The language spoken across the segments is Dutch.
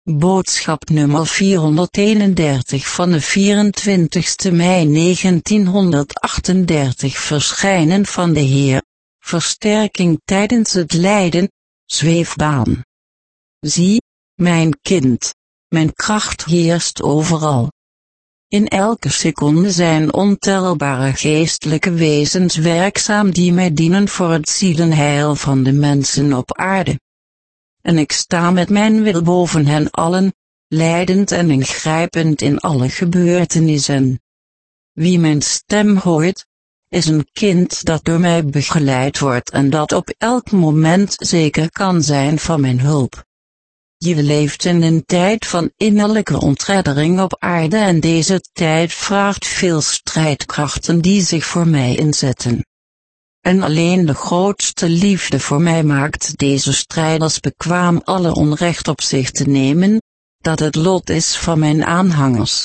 Boodschap nummer 431 van de 24 mei 1938. Verschijnen van de Heer, versterking tijdens het lijden, zweefbaan. Zie, mijn kind, mijn kracht heerst overal. In elke seconde zijn ontelbare geestelijke wezens werkzaam die mij dienen voor het zielenheil van de mensen op aarde. En ik sta met mijn wil boven hen allen, leidend en ingrijpend in alle gebeurtenissen. Wie mijn stem hoort, is een kind dat door mij begeleid wordt en dat op elk moment zeker kan zijn van mijn hulp. Je leeft in een tijd van innerlijke ontreddering op aarde en deze tijd vraagt veel strijdkrachten die zich voor mij inzetten. En alleen de grootste liefde voor mij maakt deze strijders bekwaam alle onrecht op zich te nemen, dat het lot is van mijn aanhangers.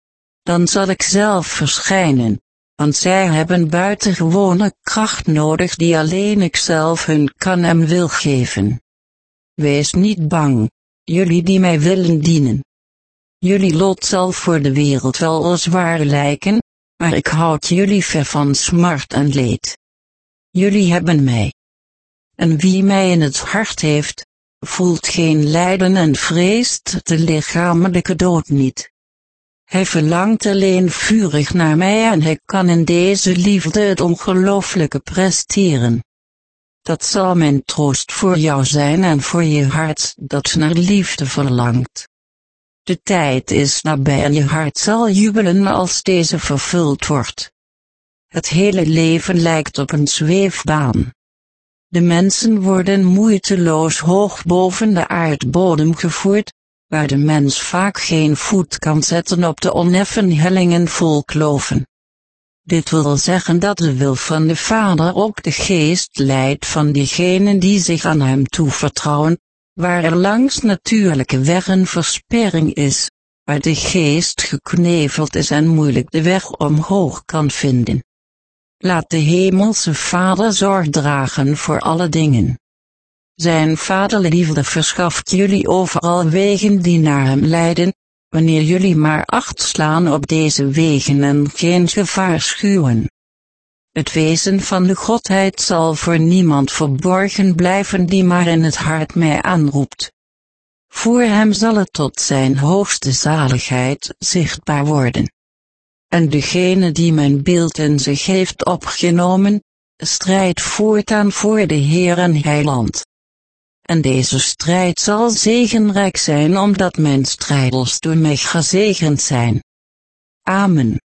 Dan zal ik zelf verschijnen, want zij hebben buitengewone kracht nodig die alleen ik zelf hun kan en wil geven. Wees niet bang, jullie die mij willen dienen. Jullie lot zal voor de wereld wel zwaar lijken, maar ik houd jullie ver van smart en leed. Jullie hebben mij. En wie mij in het hart heeft, voelt geen lijden en vreest de lichamelijke dood niet. Hij verlangt alleen vurig naar mij en hij kan in deze liefde het ongelooflijke presteren. Dat zal mijn troost voor jou zijn en voor je hart dat naar liefde verlangt. De tijd is nabij en je hart zal jubelen als deze vervuld wordt. Het hele leven lijkt op een zweefbaan. De mensen worden moeiteloos hoog boven de aardbodem gevoerd, waar de mens vaak geen voet kan zetten op de oneffen hellingen vol kloven. Dit wil zeggen dat de wil van de Vader ook de geest leidt van diegenen die zich aan hem toevertrouwen, waar er langs natuurlijke weg een versperring is, waar de geest gekneveld is en moeilijk de weg omhoog kan vinden. Laat de hemelse Vader zorg dragen voor alle dingen. Zijn vaderliefde verschaft jullie overal wegen die naar hem leiden, wanneer jullie maar acht slaan op deze wegen en geen gevaar schuwen. Het wezen van de Godheid zal voor niemand verborgen blijven die maar in het hart mij aanroept. Voor hem zal het tot zijn hoogste zaligheid zichtbaar worden. En degene die mijn beeld in zich heeft opgenomen, strijdt voortaan voor de Heer en Heiland. En deze strijd zal zegenrijk zijn omdat mijn strijders door mij gezegend zijn. Amen.